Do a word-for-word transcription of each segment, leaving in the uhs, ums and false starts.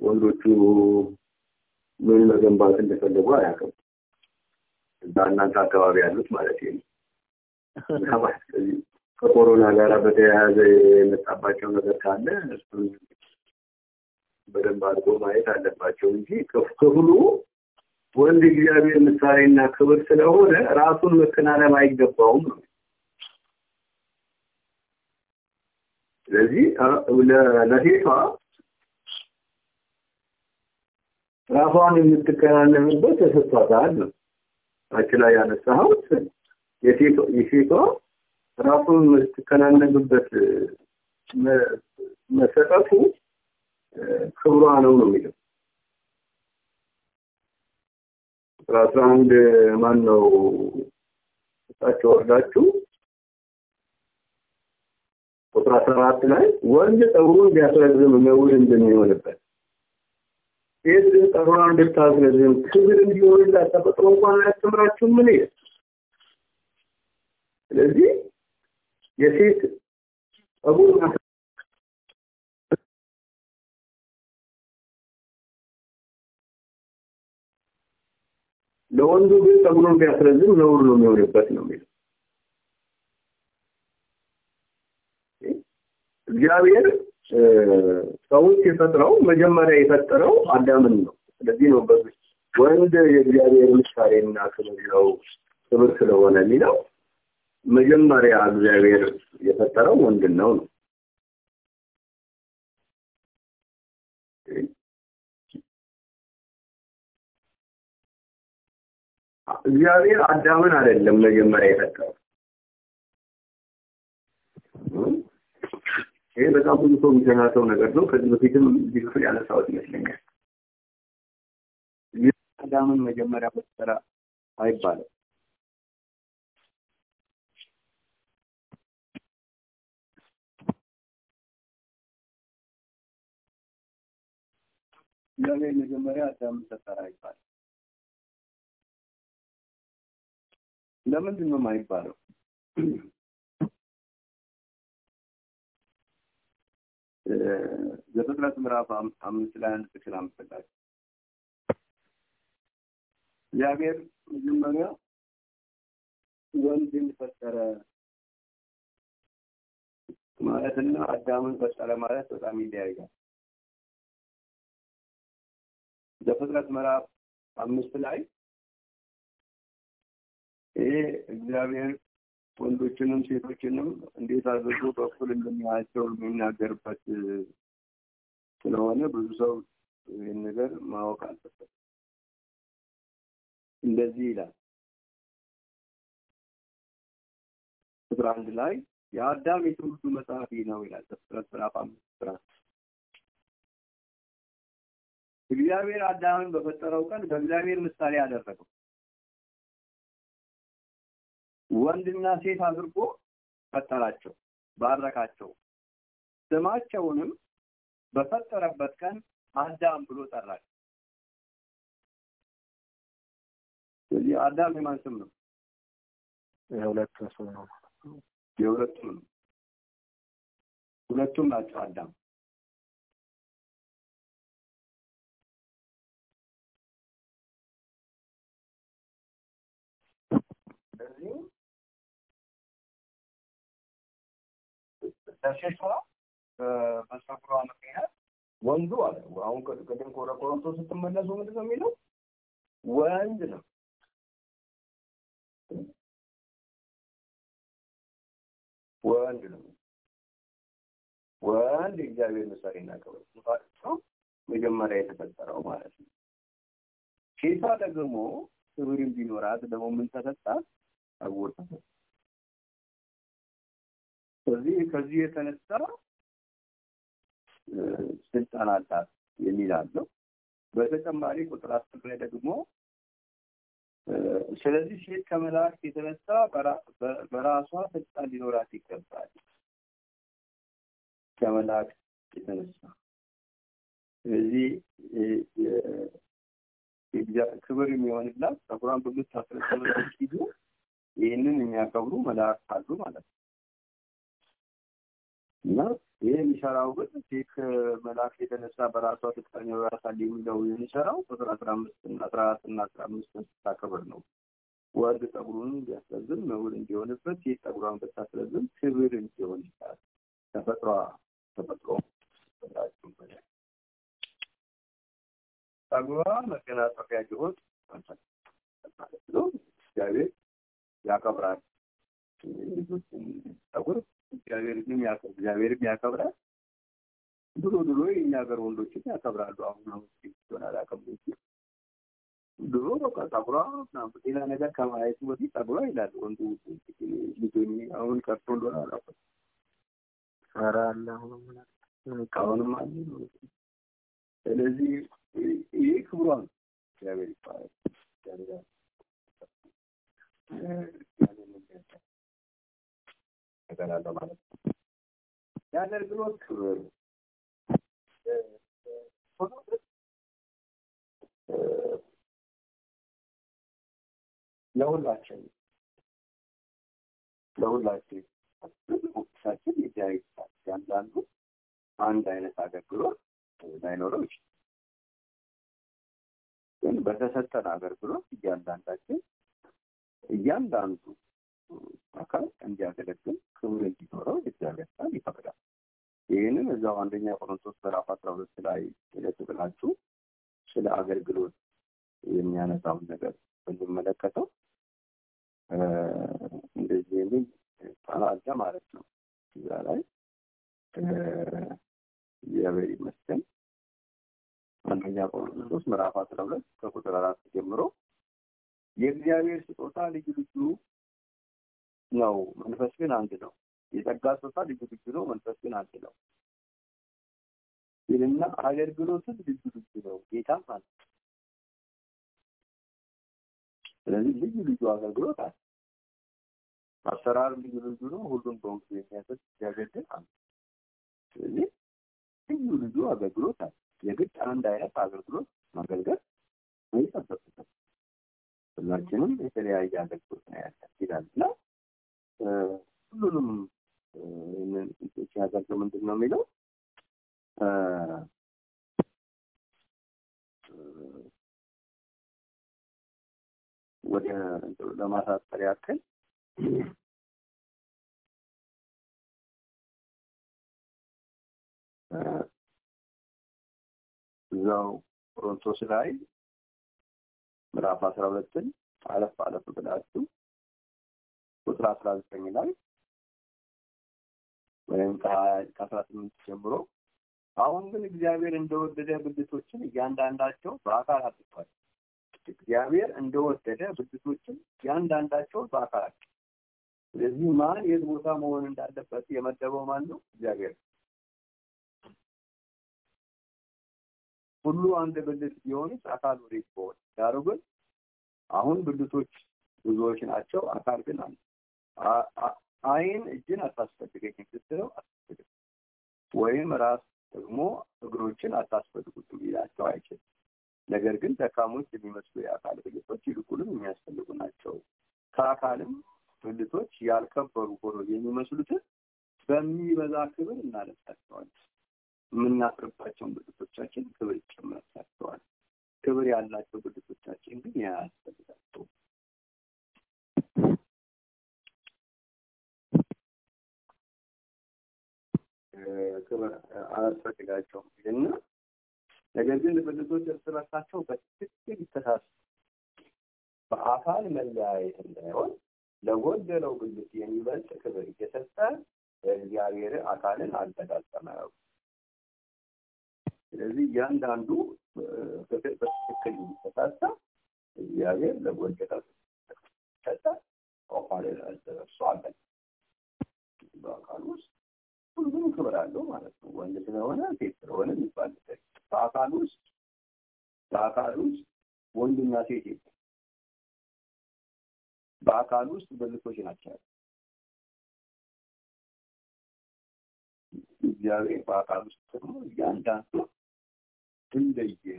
ወንዶቹ ምን መገንባት እንደፈለጉ አያውቅም። እናንተ አካባቢ ያሉት ማለት ነው። ከኮሮና ጋር በተያያዘ የመጣባቸው ነገር ካለ እሱን በደንብ አድርጎ ማየት አለባቸው እንጂ ክፍሉ ወንድ እግዚአብሔር ምሳሌና ክብር ስለሆነ ራሱን መከናነብ አይገባውም ነው። ስለዚህ ለሴቷ ራሷን የምትከናነብበት ተሰጥቷታል ነው። ታች ላይ ያነሳው የሴቷ የሴቷ ራሱን የምትከናነብበት መሰጠቱ ክብሯ ነው ነው የሚለው። አስራ አንድ ማን ነው ታች ወርዳችሁ ቁጥር አስራ አራት ላይ ወንድ ፀጉሩን ቢያስረዝም ነውር እንደሚሆንበት ሴት ፀጉሯን ብታስረዝም ክብር እንዲሆንላት ተፈጥሮ እንኳን አያስተምራችሁም ምን ይላል? ስለዚህ የሴት ፀጉር ለወንዱ ግን ፀጉሩን ቢያስረዝም ነውር ነው የሚሆንበት ነው የሚለው። እግዚአብሔር ሰውን ሲፈጥረው መጀመሪያ የፈጠረው አዳምን ነው። ስለዚህ ነው ወንድ የእግዚአብሔር ምሳሌና ክብር ነው ክብር ስለሆነ የሚለው መጀመሪያ እግዚአብሔር የፈጠረው ወንድን ነው ነው። እግዚአብሔር አዳምን አይደለም መጀመሪያ የፈጠረው። ይሄ በጣም ብዙ ሰው የሚሰናተው ነገር ነው። ከዚህ በፊትም ዲስኩስ ያነሳው ይመስለኛል። አዳምን መጀመሪያ ፈጠረ አይባልም። እግዚአብሔር መጀመሪያ አዳምን ፈጠረ አይባልም። ለምንድን ነው የማይባለው? ዘፍጥረት ምዕራፍ አምስት ላይ አንድ ጥቅስ አምጥቷል። እግዚአብሔር መጀመሪያ ወንድን ፈጠረ ማለትና አዳምን ፈጠረ ማለት በጣም ይለያያል። ዘፍጥረት ምዕራፍ አምስት ላይ ይሄ እግዚአብሔር ወንዶችንም ሴቶችንም እንዴት አድርጎ በኩል እንደሚያያቸው የሚናገርበት ስለሆነ ብዙ ሰው ይህን ነገር ማወቅ አለበት። እንደዚህ ይላል ቁጥር አንድ ላይ የአዳም የትውልዱ መጽሐፍ ነው ይላል። ዘፍጥረት ምዕራፍ አምስት እግዚአብሔር አዳምን በፈጠረው ቀን በእግዚአብሔር ምሳሌ አደረገው። ወንድና ሴት አድርጎ ፈጠራቸው፣ ባረካቸው። ስማቸውንም በፈጠረበት ቀን አዳም ብሎ ጠራቸው። ስለዚህ አዳም የማን ስም ነው? የሁለቱም ስም ነው። የሁለቱም ነው። ሁለቱም ናቸው አዳም። ስለዚህ ተሸሻ በሰፍሯ ምክንያት ወንዱ አለ። አሁን ከደም ቆሮቆሮንቶስ ስትመለሱ ምንድን ነው የሚለው? ወንድ ነው። ወንድ ነው። ወንድ እግዚአብሔር ምሳሌና ክብር ነው መጀመሪያ የተፈጠረው ማለት ነው። ሴቷ ደግሞ ክብር ቢኖራት ደግሞ ምን ተሰጣት? አጎር ተሰጣት። ስለዚህ ከዚህ የተነሳ ስልጣን አላት የሚል አለው። በተጨማሪ ቁጥር አስር ላይ ደግሞ ስለዚህ ሴት ከመላእክት የተነሳ በራሷ ስልጣን ሊኖራት ይገባል። ከመላእክት የተነሳ ስለዚህ ክብር የሚሆንላት ፀጉሯን በምታስረዝምበት ጊዜ ይህንን የሚያከብሩ መላእክት አሉ ማለት ነው። እና ይሄ የሚሰራው ግን ቴክ መልአክ የተነሳ በራሷ ተጠቃሚው ያሳል የሚለው የሚሰራው ቁጥር አስራ አምስት እና አስራ አራት እና አስራ አምስት ታከብር ነው። ወርድ ጸጉሩን ቢያስረዝም ነውር እንዲሆንበት ሴት ጸጉሯን ብታስረዝም ክብር እንዲሆን ይችላል። ተፈጥሮ ተፈጥሮ ጸጉሯ መገናጸፊያ ቢሆን ማለት ነው። እግዚአብሔር ያከብራል። ጸጉር እግዚአብሔርንም ያከብራል። እግዚአብሔርም ያከብራል። ድሮ ድሮ የእኛ ሀገር ወንዶችን ያከብራሉ። አሁን ነው ይሆናል ያከብሩ ድሮ በቃ ጸጉሯ ምናምን ሌላ ነገር ከማየቱ በፊት ጸጉሯ ይላል ወንዱ ልጅ አሁን ቀርቶ እንደሆነ አላውቅም። ኧረ አለ አሁንም አሁንም አለ። ስለዚህ ይህ ክብሯ ነው። እግዚአብሔር ይባላል። እግዚአብሔር ተገናለ ማለት ነው። የአገልግሎት ክብር ለሁላችን ለሁላችን ሁላችን የጃይታት ያንዳንዱ አንድ አይነት አገልግሎት ላይኖረው ይችላል። ግን በተሰጠን አገልግሎት እያንዳንዳችን እያንዳንዱ አካል እንዲያገለግል ክብር እንዲኖረው እግዚአብሔር ቃል ይፈቅዳል። ይህንን እዛው አንደኛ ቆሮንቶስ ምዕራፍ አስራ ሁለት ላይ ስለተብላችሁ ስለ አገልግሎት የሚያነሳውን ነገር ብንመለከተው እንደዚህ የሚል ቃል አለ ማለት ነው። እዛ ላይ እግዚአብሔር ይመስገን አንደኛ ቆሮንቶስ ምዕራፍ አስራ ሁለት ከቁጥር አራት ጀምሮ የእግዚአብሔር ስጦታ ልዩ ልዩ ነው፣ መንፈስ ግን አንድ ነው። የጸጋ ስጦታ ልዩ ልዩ ነው፣ መንፈስ ግን አንድ ነው። ይህንና አገልግሎትን ልዩ ልዩ ነው፣ ጌታም አንድ ነው። ስለዚህ ልዩ ልዩ አገልግሎት አለ። አሰራር ልዩ ልዩ ነው፣ ሁሉም በወቅቱ የሚያሰጥ እግዚአብሔር ግን አንድ ነው። ስለዚህ ልዩ ልዩ አገልግሎት አለ። የግድ አንድ አይነት አገልግሎት ማገልገል አይጠበቅም። ሁላችንም የተለያየ አገልግሎት ነው ያለን ይላልና ሁሉንም እነን ሲያደርገው ምንድን ነው የሚለው ወደ ለማሳጠር ያክል እዛው ቆሮንቶስ ላይ ምዕራፍ አስራ ሁለትን አለፍ አለፍ ብላችሁ ቁጥር አስራ ዘጠኝ ላይ ወይም ከአስራ ስምንት ጀምሮ አሁን ግን እግዚአብሔር እንደወደደ ብልቶችን እያንዳንዳቸው በአካል አጥቷል። እግዚአብሔር እንደወደደ ብልቶችን እያንዳንዳቸው በአካል አጥቷል። ስለዚህ ማን የት ቦታ መሆን እንዳለበት የመደበው ማን ነው? እግዚአብሔር። ሁሉ አንድ ብልት ቢሆን አካል ወዴት ይሆን? ዳሩ ግን አሁን ብልቶች ብዙዎች ናቸው፣ አካል ግን አንድ። አይን እጅን አታስፈልገኝም ስትለው አታስፈልግም፣ ወይም ራስ ደግሞ እግሮችን አታስፈልጉትም ሊላቸው አይችልም። ነገር ግን ደካሞች የሚመስሉ የአካል ብልቶች ይልቁንም የሚያስፈልጉ ናቸው። ከአካልም ብልቶች ያልከበሩ ሆኖ የሚመስሉትን በሚበዛ ክብር እናለብሳቸዋለን። የምናፍርባቸውን ብልቶቻችን ክብር ይጨመርላቸዋል። ክብር ያላቸው ብልቶቻችን ግን ያስፈልጋቸው። ክብር አያስፈልጋቸውም እና ነገር ግን ብልቶች እርስ በርሳቸው በትክክል ይተሳሰራሉ። በአካል መለያየት እንዳይሆን ለጎደለው ብልት የሚበልጥ ክብር እየሰጠ እግዚአብሔር አካልን አልተጋጠመው። ስለዚህ እያንዳንዱ በትክክል ይተሳሰራል። እግዚአብሔር ለጎደለው ሰጠ አካል አልተረሷል። በአካል ውስጥ ሁሉም ክብር አለው ማለት ነው። ወንድ ስለሆነ ሴት ስለሆነ የሚባል በአካል ውስጥ በአካል ውስጥ ወንድና ሴት የለም። በአካል ውስጥ ብልቶች ናቸው። እግዚአብሔር በአካል ውስጥ ደግሞ እያንዳንዱ እንደየ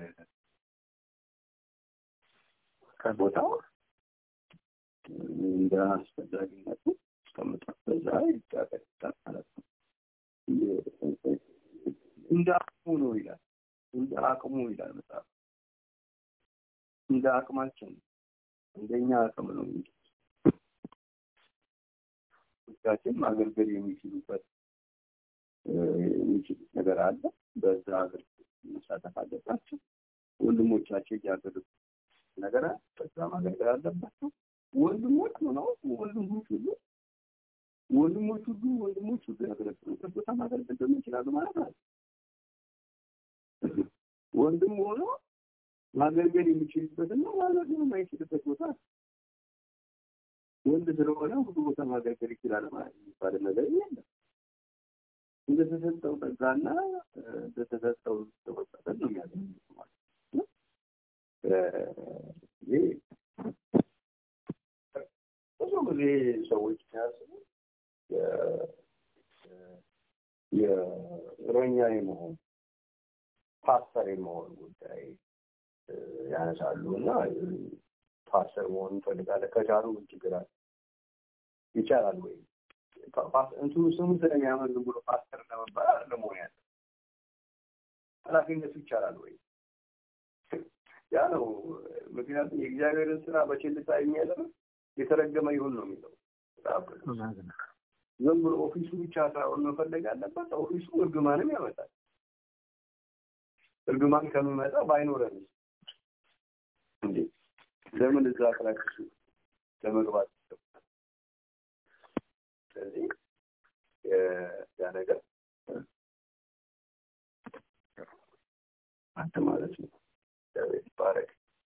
ከቦታው እንደ አስፈላጊነቱ እስከምጣት በዛ ይጋበጣል ማለት ነው። እንደ አቅሙ ነው ይላል። እንደ አቅሙ ይላል መጽሐፍ። እንደ አቅማችን እንደኛ አቅም ነው እንጂ ብቻችን ማገልገል የሚችሉበት የሚችሉት ነገር አለ። በዛ ሀገር መሳተፍ አለባቸው። ወንድሞቻቸው ያገለግሉ ነገር በዛ ማገልገል አለባቸው። ወንድሞች ነው ወንድሞች ሁሉ ወንድሞች ሁሉ ወንድሞች ሁሉ ያገለግሉ ቦታ ማገልገል ደግሞ ይችላሉ ማለት ነው። ወንድም ሆኖ ማገልገል የሚችልበትና ማገልገል የማይችልበት ቦታ ወንድ ስለሆነ ሁሉ ቦታ ማገልገል ይችላል ማለት ይባል ነገር የለም። እንደተሰጠው ጸጋና እንደተሰጠው ተወጣጣ ነው የሚያገኘው ማለት ነው። ይሄ ብዙ ጊዜ ሰዎች ሲያስቡ የእረኛ የመሆን ፓስተር የመሆን ጉዳይ ያነሳሉ እና ፓስተር መሆን እንፈልጋለን ከቻሉ ችግር አለ ይቻላል ወይ? እንትኑ ስሙ ስለሚያመር ብሎ ፓስተር ለመባል ለመሆን ያለ ኃላፊነቱ ይቻላል ወይ? ያ ነው። ምክንያቱም የእግዚአብሔርን ስራ በቸልታ የሚያደርግ የተረገመ ይሁን ነው የሚለው። ዝም ብሎ ኦፊሱ ብቻ ሳይሆን መፈለግ አለበት። ኦፊሱ እርግማንም ያመጣል። እርግማን ከሚመጣ ባይኖረን እንዴ ለምን እዛ አክራክሱ ለመግባት ስለዚህ ያ ነገር አንተ ማለት ነው ዳዊት ባረክ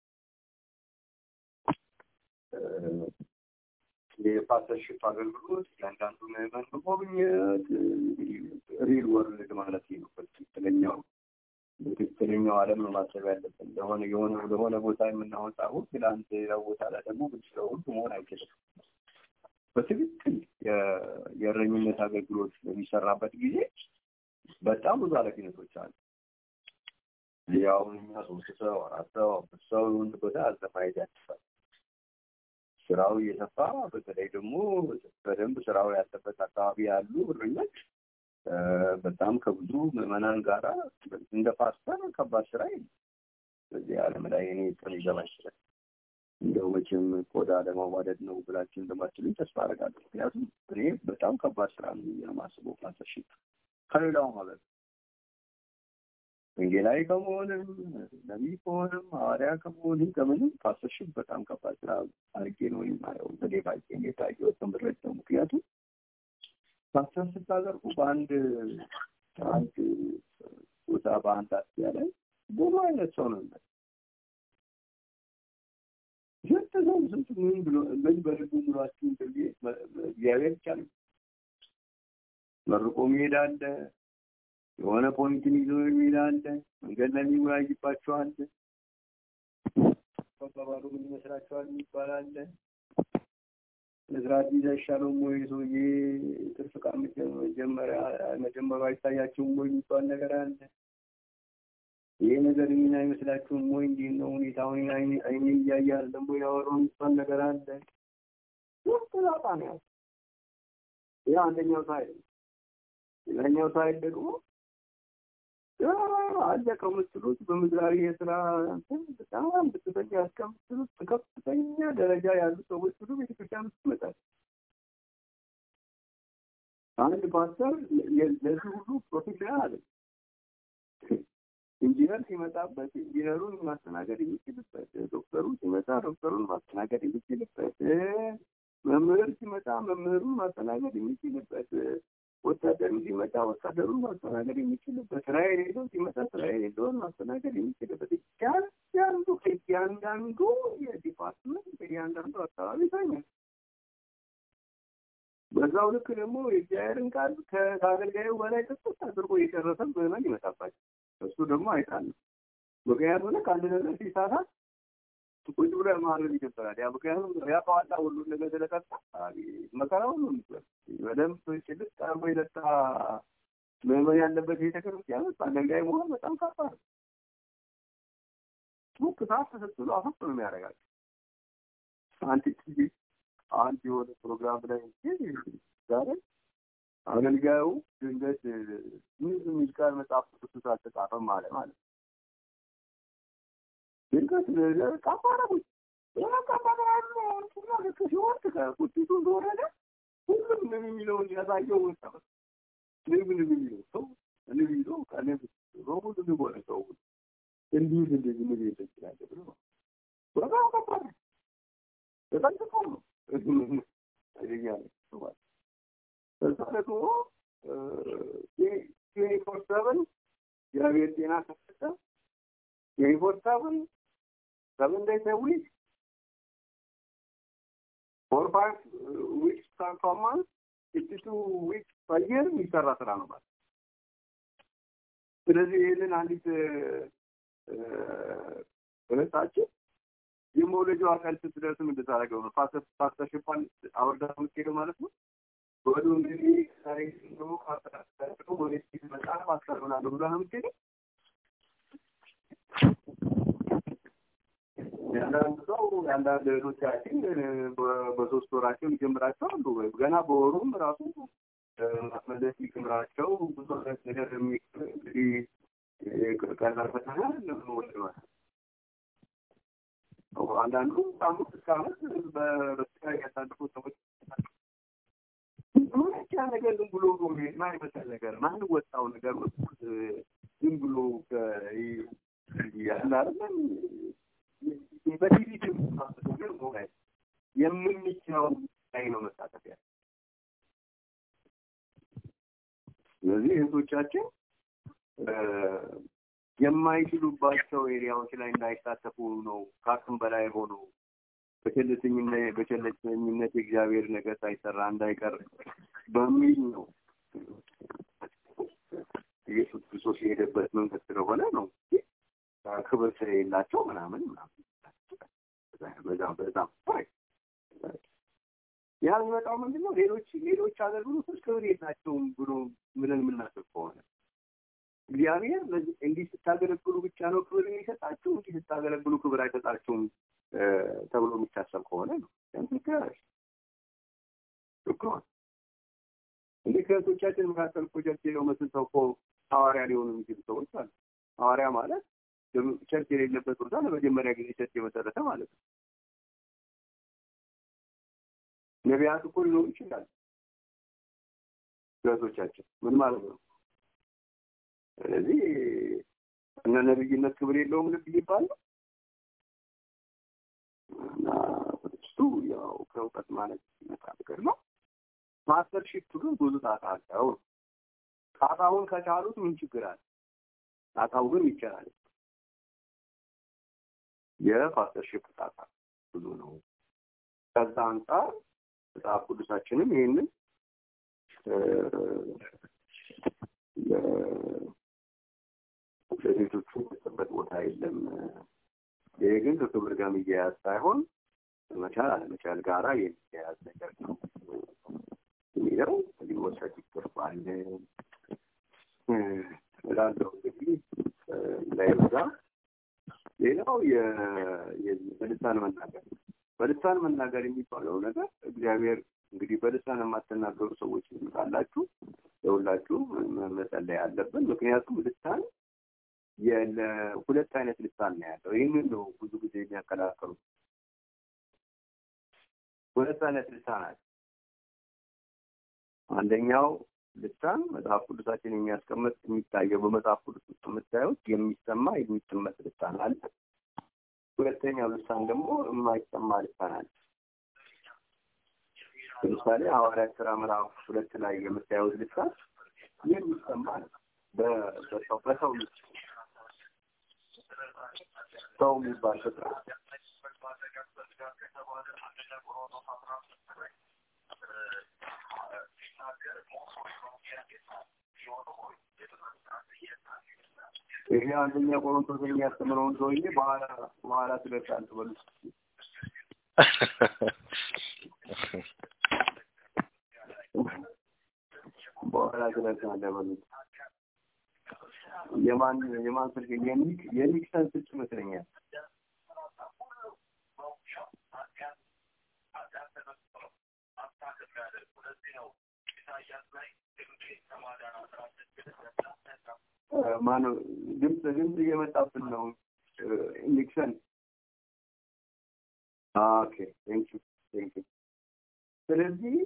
የፓስተርሺፕ አገልግሎት ያንዳንዱ ምዕመን በጎብኘት ሪል ወርልድ ማለት ነው። በትክክለኛው በትክክለኛው ዓለም ነው ማሰብ ያለብን። ለሆነ የሆነ ለሆነ ቦታ የምናወጣው ግላንት ሌላው ቦታ ላይ ደግሞ ብቻው መሆን አይችልም። በትክክል የእረኝነት አገልግሎት በሚሰራበት ጊዜ በጣም ብዙ ኃላፊነቶች አሉ። ያው እኛ ሶስት ሰው አራት ሰው አምስት ሰው ወንድ ቦታ አልተፋይዳ ያስፋል። ስራው እየሰፋ በተለይ ደግሞ በደንብ ስራው ያለበት አካባቢ ያሉ እረኞች በጣም ከብዙ ምዕመናን ጋራ እንደ ፓስተር ከባድ ስራ የለም። በዚህ ዓለም ላይ እኔ ጥሪ ገባ ይችላል እንደው መቼም ቆዳ ለማዋደድ ነው ብላችሁ እንደማትሉኝ ተስፋ አደርጋለሁ። ምክንያቱም እኔ በጣም ከባድ ስራ ነው የማስበው ፓስተርሺፕ ከሌላው ማለት ወንጌላዊ ከመሆንም ነቢይ ከሆንም ሐዋርያ ከመሆንም ከምንም ፓስተርሺፕ በጣም ከባድ ስራ አድርጌ ነው የማየው። በሌባይ የታየው ተምሬት ነው። ምክንያቱም ፓስተር ስታደርጉ በአንድ አንድ ቦታ በአንድ አጥቢያ ላይ ብዙ አይነት ሰው ነው ማለት ጀተዘው ስንት ምን ብሎ ምን በልቡ ምራችሁ እንደዚህ እግዚአብሔር ይቻል መርቆ ይሄዳል። የሆነ ፖይንትን ይዞ ይሄዳል። መንገድ ላይ ይወያይባቸዋል። ተባባሩ ምን ይመስላችኋል ይባላል። ለዝራዲ ይሻለው ወይ ሰውዬ ትርፍቃ መጀመሪያ መጀመሪያ አይታያችሁም ወይ ይባል ነገር አለ። ይሄ ነገር ምን አይመስላችሁም ወይ እንዴ ነው ሁኔታውን አይኔ አይኔ ያያል ደግሞ ያወራው ይባል ነገር አለ። ወጣ ነው ያ አንደኛው ሳይል ሌላኛው ሳይል ደግሞ ያ አለቀ መስሎት በምድራዊ የሥራ በጣም በተፈኛ አስቀምጡት ከፍተኛ ደረጃ ያሉ ሰዎች ሁሉ ቤተክርስቲያን ውስጥ ይመጣል። አንድ ፓስተር ለዚህ ሁሉ ፕሮፌሽናል አለ። ኢንጂነር ሲመጣበት ኢንጂነሩን ማስተናገድ የሚችልበት፣ ዶክተሩ ሲመጣ ዶክተሩን ማስተናገድ የሚችልበት፣ መምህር ሲመጣ መምህሩን ማስተናገድ የሚችልበት፣ ወታደሩ ሲመጣ ወታደሩን ማስተናገድ የሚችልበት፣ ስራ የሌለው ሲመጣ ስራ የሌለውን ማስተናገድ የሚችልበት እያንዳንዱ እያንዳንዱ የዲፓርትመንት እያንዳንዱ አካባቢ ይታኛል። በዛው ልክ ደግሞ የእግዚአብሔርን ቃል ከአገልጋዩ በላይ ጥቅስ አድርጎ የጨረሰ ምዕመን ይመጣባቸው። እሱ ደግሞ አይጣል። ምክንያቱም ልክ አንድ ነገር ሲሳሳት ቁጭ ብሎ ማረም ይጀምራል። ያ ምክንያቱም ያ ከዋላ ሁሉ ነገር ስለቀጣ መከራው ነው የሚባል በደንብ ጭልጥ አርጎ የለጣ ምዕመን ያለበት ቤተክርስቲያን ውስጥ አገልጋይ መሆን በጣም ከባድ ነው። ቱክ ታስ ተሰጥቶ አፈፍ ነው የሚያደርጋቸው። አንተ አንድ የሆነ ፕሮግራም ላይ ዛሬ አገልጋዩ ድንገት ምን የሚልቃል መጽሐፍ ቅዱስ አልተጻፈም ማለት ማለት ድንገት ካፋራው ያ ካፋራው ነው ሲወርድ ከቁጥቱ እንደወረደ ሁሉም ምን የሚለው ያሳየው ወጣ ምን ምን የሚለው ሰው እንዲሁ ካለ ሮቦት ነው ሰው እንዲሁ እንደዚህ ምን ይችላል ብሎ ወራው ካፋራ ተጠንቀቁ ነው አይደለም ማለት ተሳለቁ የኢንፎርታብል የቤት ጤና ከፈተ የኢንፎርታብል seven days a week four five weeks per month fifty-two weeks per year የሚሰራ ስራ ነው ማለት ስለዚህ ይሄንን አንዲት በነታችን የሞለጆ አካል ስትደርስ ምን ተታረገው ነው ፋስት ፋስተሽፓን አወርዳው ምትሄደው ማለት ነው ወዱ እንግዲህ ታሪክ ነው ካፈራው ወደ ሲመጣ ማስቀሩና ብሎ ነው ምትሄደው ያንዳንዱ ሰው ያንዳንዱ ሎቻችን በሶስት ወራቸው ይጀምራቸው አሉ ገና በወሩም ራሱ ማስመለስ ይጀምራቸው ብዙ ነገር እንግዲህ ቀላል ፈተና ነው ወጥቷል አንዳንዱ አምስት እስካመት በበስካ ያሳልፉ ሰዎች ምንጫ ነገር ዝም ብሎ ነው ማይመጣል ነገር ማን ወጣው ነገር ዝም ብሎ ያላለም በዲቪዲ ማስተካከል ነው የምንችለው ላይ ነው መሳተፍ ያለው ስለዚህ እህቶቻችን የማይችሉባቸው ኤሪያዎች ላይ እንዳይሳተፉ ነው ካርቱም በላይ ሆኖ በቸልተኝነት በቸልተኝነት እግዚአብሔር ነገር ሳይሰራ እንዳይቀር በሚል ነው ኢየሱስ ክርስቶስ የሄደበት መንገድ ስለሆነ ነው ክብር ስለሌላቸው ምናምን ምናምን በዛም በዛም ያ የሚመጣው ምንድነው ሌሎች ሌሎች አገልግሎቶች ክብር የላቸውም ብሎ ምንን ምናስብ ከሆነ እግዚአብሔር እንዲህ ስታገለግሉ ብቻ ነው ክብር የሚሰጣቸው እንዲህ ስታገለግሉ ክብር አይሰጣቸውም ተብሎ የሚታሰብ ከሆነ ነው እንግዲህ ዶክተር እንዴ ከቶቻችን መካከል ፕሮጀክት ነው መስልተው እኮ ሐዋርያ ሊሆኑ የሚችሉ ሰዎች አሉ ሐዋርያ ማለት ቸርች የሌለበት ቦታ ለመጀመሪያ ጊዜ ቸርች የመሰረተ ማለት ነው ነቢያት እኮ ሊሆኑ ይችላል ከቶቻችን ምን ማለት ነው ስለዚህ እነ ነብይነት ክብር የለውም ልብ ይባላል እና እሱ ያው ከውቀት ማለት ነገር ነው ማስተርሺፕ ግን ብዙ ታታለው ታታውን ከቻሉት ምን ችግር አለ ታታው ግን ይቻላል የማስተርሺፕ ታታ ብዙ ነው ከዛ አንፃር መጽሐፍ ቅዱሳችንም ይሄንን ለሴቶቹ በተበት ቦታ የለም ይሄ ግን ከክብር ጋር የሚያያዝ ሳይሆን መቻል አለመቻል ጋራ የሚያያዝ ነገር ነው የሚለው ሊወሰድ ይገባል እላለሁ እንግዲህ ላይዛ ሌላው የበልሳን መናገር በልሳን መናገር የሚባለው ነገር እግዚአብሔር እንግዲህ በልሳን የማትናገሩ ሰዎች ካላችሁ ለሁላችሁ መጸለይ አለብን ምክንያቱም ልሳን የሁለት አይነት ልሳን ነው ያለው ይሄንን ነው ብዙ ጊዜ የሚያከላክሉ ሁለት አይነት ልሳን አለ አንደኛው ልሳን መጽሐፍ ቅዱሳችን የሚያስቀምጥ የሚታየው በመጽሐፍ ቅዱስ ውስጥ የምታዩት የሚሰማ የሚጥመት ልሳን አለ ሁለተኛው ልሳን ደግሞ የማይሰማ ልሳን አለ ለምሳሌ ሐዋርያት ሥራ ምዕራፍ ሁለት ላይ የምታዩት ልሳን የሚሰማ በሰው በሰው ሰው የሚባል ፍጥረት ይሄ አንደኛ ቆሮንቶስ የሚያስተምረውን ሰውዬ በኋላ በኋላ ስለታንተ በሉ በኋላ ስለታንተ በሉ የማን የማን ስልክ የሚክ የሚክሰን ስልክ መስለኛል ማነው ድምፅ ድምፅ እየመጣብን ነው ኒክሰን ኦኬ ቴንክ ዩ ቴንክ ዩ ስለዚህ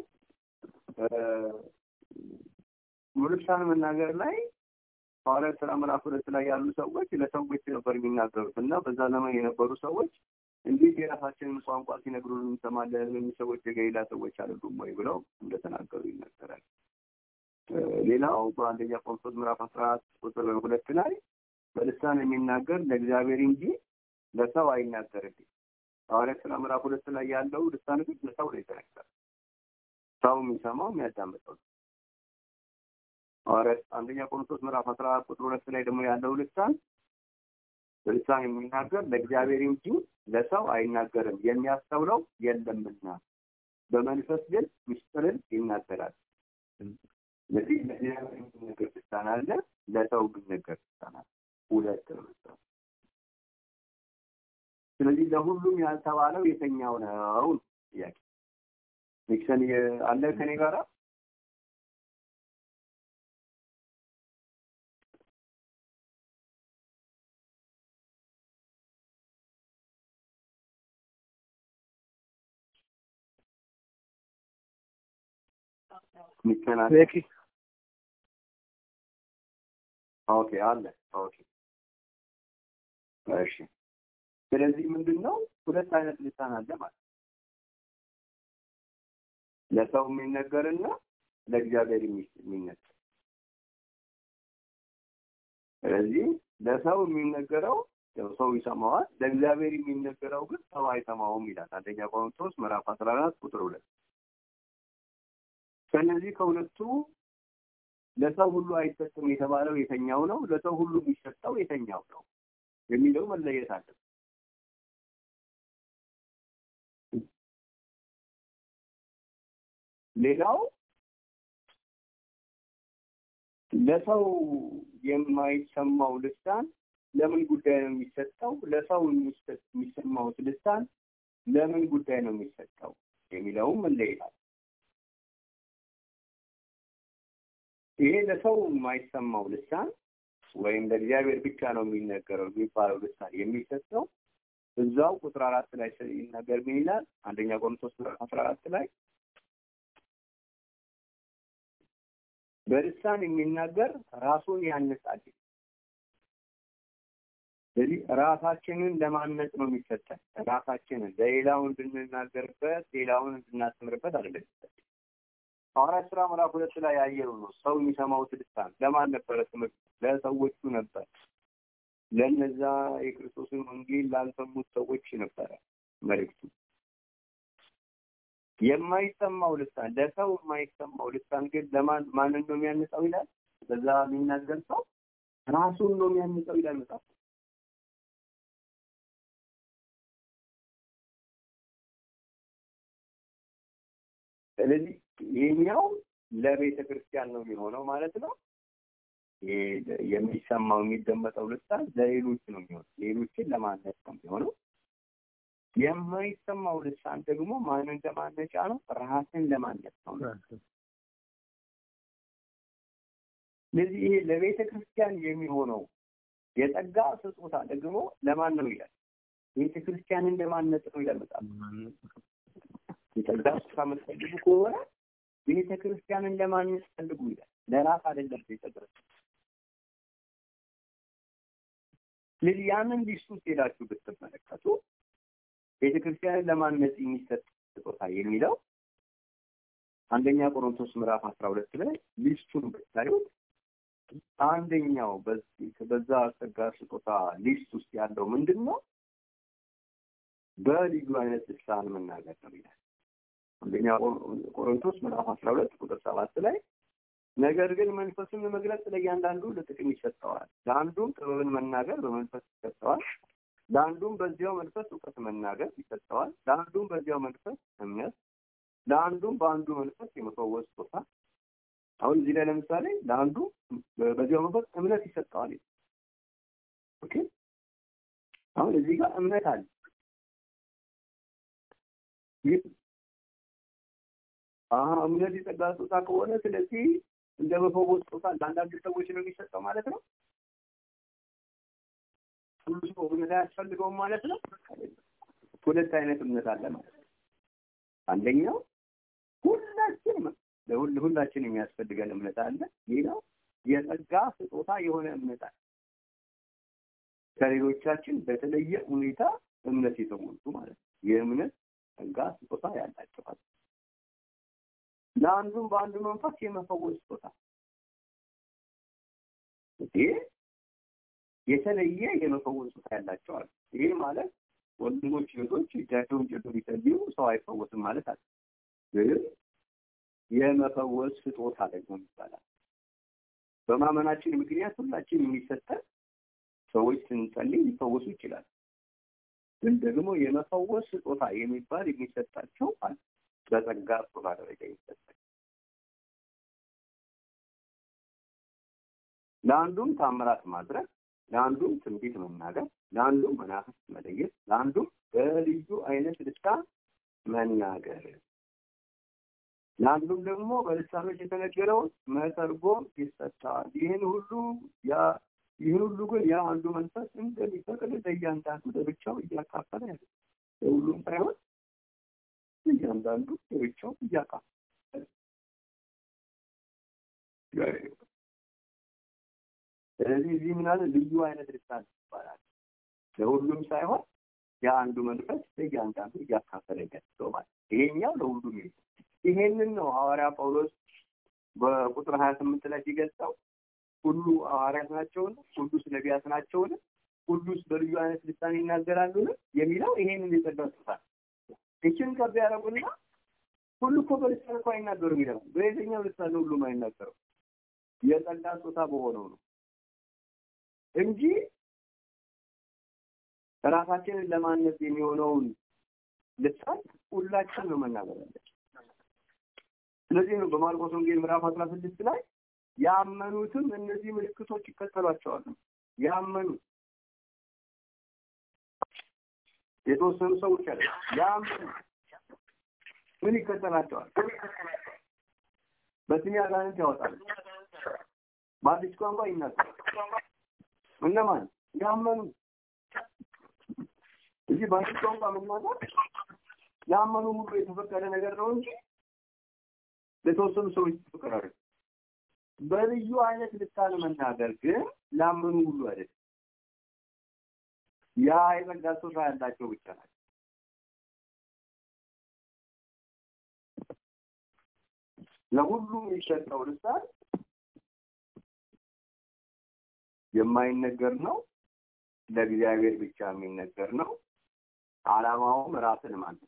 ሙሉሻን መናገር ላይ ሐዋርያት ሥራ ምዕራፍ ሁለት ላይ ያሉ ሰዎች ለሰዎች ነበር የሚናገሩት እና በዛ ዘመን የነበሩ ሰዎች እንዴት የራሳችንን ቋንቋ ሲነግሩን እንሰማለን እነዚህ ሰዎች የገሊላ ሰዎች አይደሉም ወይ ብለው እንደተናገሩ ይነገራል። ሌላው በአንደኛ ቆሮንቶስ ምዕራፍ አስራ አራት ቁጥር ሁለት ላይ በልሳን የሚናገር ለእግዚአብሔር እንጂ ለሰው አይናገርም። ሐዋርያት ሥራ ምዕራፍ ሁለት ላይ ያለው ልሳን ግን ለሰው ነው የተናገረው። ሰው የሚሰማው የሚያዳምጠው ሐዋርያት አንደኛ ቆሮንቶስ ምዕራፍ አስራ አራት ቁጥር ሁለት ላይ ደግሞ ያለው ልሳን በልሳን የሚናገር ለእግዚአብሔር እንጂ ለሰው አይናገርም የሚያስተውለው የለምና በመንፈስ ግን ምስጢርን ይናገራል። ስለዚህ ለእግዚአብሔር የሚነገር ልሳን አለ፣ ለሰው የሚነገር ልሳን አለ። ሁለት ነው። ስለዚህ ለሁሉም ያልተባለው የተኛው ነው ጥያቄ ኒክሰን አለ ከኔ ጋራ ኒክሰን አለ ኦኬ አለ ኦኬ እሺ ስለዚህ ምንድነው ሁለት አይነት ልሳን አለ ማለት ለሰው የሚነገርና ለእግዚአብሔር የሚነገር ስለዚህ ለሰው የሚነገረው ሰው ይሰማዋል ለእግዚአብሔር የሚነገረው ግን ሰው አይሰማውም ይላል አንደኛ ቆሮንቶስ ምዕራፍ አስራ አራት ቁጥር ሁለት ስለዚህ ከሁለቱ ለሰው ሁሉ አይሰጥም የተባለው የተኛው ነው ለሰው ሁሉ የሚሰጠው የተኛው ነው የሚለው መለየት አለ ሌላው ለሰው የማይሰማው ልሳን ለምን ጉዳይ ነው የሚሰጠው ለሰው የሚሰማው ልሳን ለምን ጉዳይ ነው የሚሰጠው የሚለው መለየት አለ ይሄ ለሰው የማይሰማው ልሳን ወይም ለእግዚአብሔር ብቻ ነው የሚነገረው የሚባለው ልሳን የሚሰጠው እዛው ቁጥር አራት ላይ ሲናገር ምን ይላል አንደኛ ቆሮንቶስ አስራ አራት ላይ በልሳን የሚናገር ራሱን ያንጻል ስለዚህ ራሳችንን ለማነጽ ነው የሚሰጠን ራሳችንን ለሌላው እንድንናገርበት ሌላውን እንድናስተምርበት አይደለም ሐዋርያት ሥራ ምዕራፍ ሁለት ላይ ያየው ነው ሰው የሚሰማው ልሳን ለማን ነበር ትምህርት ለሰዎቹ ነበር ለነዛ የክርስቶስን ወንጌል ላልሰሙት ሰዎች ነበር መልእክቱ የማይሰማው ልሳን ለሰው የማይሰማው ልሳን ግን ለማን ማንን ነው የሚያንጸው ይላል በዛ የሚናገር ሰው ራሱን ነው የሚያንጸው ይላል መጽሐፍ ስለዚህ ይሄኛው ለቤተ ክርስቲያን ነው የሚሆነው ማለት ነው የሚሰማው የሚደመጠው ልሳን ለሌሎች ነው የሚሆነው ሌሎችን ለማነጽ ነው የሚሆነው የማይሰማው ልሳን ደግሞ ማንን ለማነጫ ነው ራስን ለማነጽ ነው ስለዚህ ይሄ ለቤተ ክርስቲያን የሚሆነው የጸጋ ስጦታ ደግሞ ለማን ነው ይላል ቤተ ክርስቲያንን ለማነጽ ነው ይላል መጽሐፍ የጸጋ ስጦታ መስጠት ከሆነ ቤተ ክርስቲያንን ለማነጽ ፈልጉ ይላል ለራስ አይደለም ቤተክርስቲያን ስለዚህ ያንን ሊስቱ ሄዳችሁ ብትመለከቱ ቤተክርስቲያንን ለማነጽ የሚሰጥ ስጦታ የሚለው አንደኛ ቆሮንቶስ ምዕራፍ አስራ ሁለት ላይ ሊስቱን ብታዩት አንደኛው በዚህ በዛ ጸጋ ስጦታ ሊስት ውስጥ ያለው ምንድነው በልዩ አይነት ልሳን መናገር ነው ይላል አንደኛ ቆሮንቶስ ምዕራፍ አስራ ሁለት ቁጥር ሰባት ላይ ነገር ግን መንፈስን መግለጽ ለእያንዳንዱ ለጥቅም ይሰጠዋል ለአንዱም ጥበብን መናገር በመንፈስ ይሰጠዋል ለአንዱም በዚያው መንፈስ ዕውቀት መናገር ይሰጠዋል ለአንዱም በዚያው መንፈስ እምነት ለአንዱም በአንዱ መንፈስ የመፈወስ ስጦታ አሁን እዚህ ላይ ለምሳሌ ለአንዱ በዚያው መንፈስ እምነት ይሰጠዋል ኦኬ አሁን እዚህ ጋር እምነት አለ አሃ እምነት የጸጋ ስጦታ ከሆነ ስለዚህ እንደ መፈወስ ስጦታ ለአንዳንድ ሰዎች ነው የሚሰጠው ማለት ነው። ሁሉ ሰው እምነት አያስፈልገውም ማለት ነው። ሁለት አይነት እምነት አለ ማለት ነው። አንደኛው ሁላችንም ለሁሉ ሁላችንም የሚያስፈልገን እምነት አለ። ሌላው የጸጋ ስጦታ የሆነ እምነት አለ። ከሌሎቻችን በተለየ ሁኔታ እምነት የተሞሉ ማለት ነው። የእምነት ጸጋ ስጦታ ያላቸው ማለት ነው። ለአንዱም በአንዱ መንፈስ የመፈወስ ስጦታ ይሄ የተለየ የመፈወስ ስጦታ ያላቸው አለ። ይሄ ማለት ወንድሞች ልጆች እጃቸውን ጭዱ ቢጸልዩ ሰው አይፈወስም ማለት አለ። ግን የመፈወስ ስጦታ ደግሞ ይባላል። በማመናችን ምክንያት ሁላችን የሚሰጠን ሰዎች ስንጸልይ ሊፈወሱ ይችላል። ግን ደግሞ የመፈወስ ስጦታ የሚባል የሚሰጣቸው አለ። በጸጋ ስጦታ ደረጃ ይሰጣል። ለአንዱም ታምራት ማድረግ፣ ለአንዱም ትንቢት መናገር፣ ለአንዱም መናፍስት መለየት፣ ለአንዱም በልዩ አይነት ልሳን መናገር፣ ለአንዱም ደግሞ በልሳኖች የተነገረውን መተርጎም ይሰጣል። ይህን ሁሉ ያ ይህን ሁሉ ግን ያ አንዱ መንፈስ እንደሚፈቅድ ለእያንዳንዱ ለብቻው እያካፈለ ያለ ለሁሉም ሳይሆን እያንዳንዱ ለብቻው እያካፈለ ስለዚህ እዚህ ምን አለ ልዩ አይነት ልሳን ይባላል። ለሁሉም ሳይሆን ያ አንዱ መንፈስ ለእያንዳንዱ እያካፈለ ያለው ማለት ይሄኛው ለሁሉም ይሄ ይሄንን ነው ሐዋርያ ጳውሎስ በቁጥር ሀያ ስምንት ላይ ሲገልጸው ሁሉ ሐዋርያት ናቸውን፣ ሁሉስ ነቢያት ናቸውን፣ ሁሉስ በልዩ አይነት ልሳን ይናገራሉን የሚለው ይሄንን የተጠቀሰው እቺን ከፍ ያደረጉና ሁሉ እኮ በልሳን እኮ አይናገሩም ይላል። በየትኛው ልሳን ነው ሁሉም አይናገረው? የጸጋ ስጦታ በሆነው ነው እንጂ ራሳችንን ለማነጽ የሚሆነውን ልሳን ሁላችን ነው መናገር ያለብን። ስለዚህ ነው በማርቆስ ወንጌል ምዕራፍ አስራ ስድስት ላይ ያመኑትም እነዚህ ምልክቶች ይከተሏቸዋል። ያመኑት የተወሰኑ ሰዎች አለ ያመኑ ምን ይከተላቸዋል? በስሜ አጋንንት ያወጣሉ፣ በአዲስ ቋንቋ ይናገራሉ። እነማን ያመኑ? እዚህ በአዲስ ቋንቋ መናገር ያመኑ ሁሉ የተፈቀደ ነገር ነው እንጂ ለተወሰኑ ሰዎች ተፈቀደ። በልዩ አይነት ልሳን መናገር ግን ላመኑ ሁሉ አይደለም። ያ የጸጋ ስጦታ ያላቸው ብቻ ናቸው። ለሁሉም የሚሰጠው ልሳን የማይነገር ነው፣ ለእግዚአብሔር ብቻ የሚነገር ነው። ዓላማውም ራስን ማለት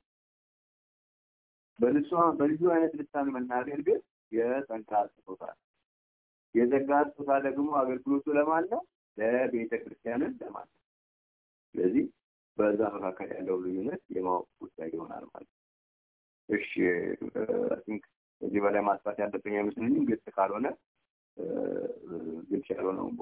በልሳን በልዩ አይነት ልሳን መናገር ግን የጸጋ ስጦታ የጸጋ ስጦታ ደግሞ አገልግሎቱ ለማን ነው? ለቤተ ክርስቲያን ለማን ነው? ስለዚህ በዛ መካከል ያለው ልዩነት የማወቅ ጉዳይ ይሆናል ማለት ነው። እሺ አይ ቲንክ እዚህ በላይ ማስፋት ያለብኝ አይመስለኝም። ግልጽ ካልሆነ ግልጽ ያልሆነው